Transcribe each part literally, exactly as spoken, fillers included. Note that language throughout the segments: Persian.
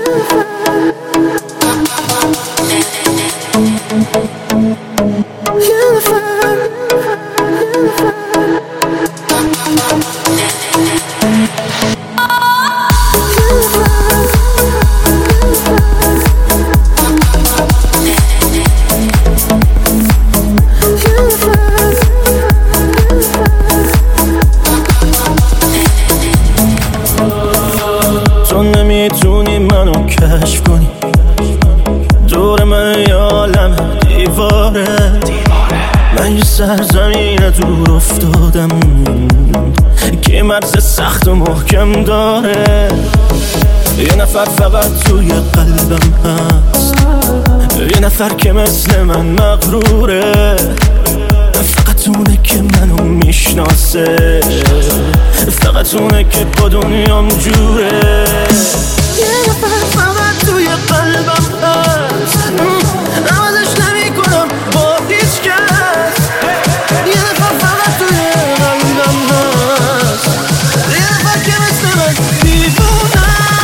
تو نمیتونی منو کشف کنی، دور من یه عالم دیواره. من یه سرزمین دور افتادم که مرز سخت و محکم داره. یه نفر فقط توی قلبم هست، یه نفر که مثل من مغروره. فقط اونه که منو میشناسه، فقط اونه که با دنیام جوره. یه نفر فقط توی قلبم هست، عوضش نمی کنم با هیچ کس. یه نفر فقط توی قلبم هست، یه نفر که مثل من دیوونه.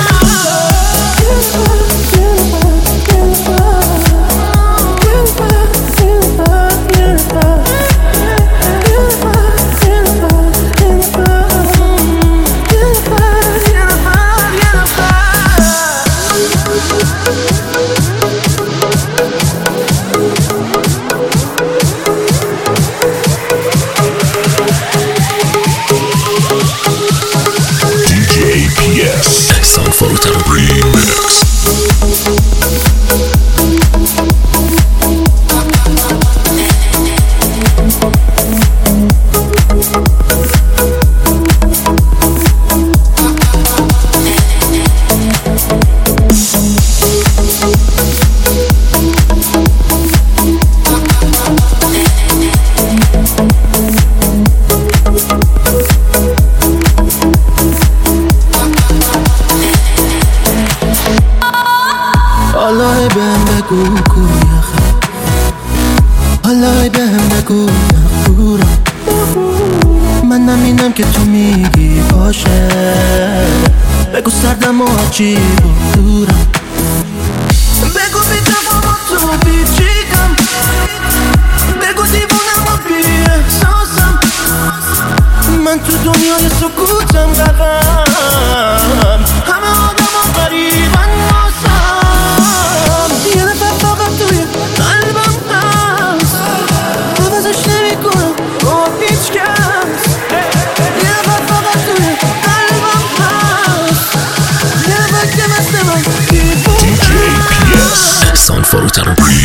حالا بهم بگو کوی آخر، حالا بهم بگو مغرورم. من نمینم که تو میگی باشه، بگو سردم و عجیب و دورم. بگو بی تفاوت تو پیچیدم، بگو دیوونم و بی احساسم. من تو دنیای سکوتم غرقم، همه آدم ها غریبن واسم. یه نفر فقط توی قلبم هست، عوضش نمی کنم با هیچ کس. یه نفر فقط توی قلبم هست، یه نفر که مثل من دیوونه. دی جی پی اس Sound for Uttar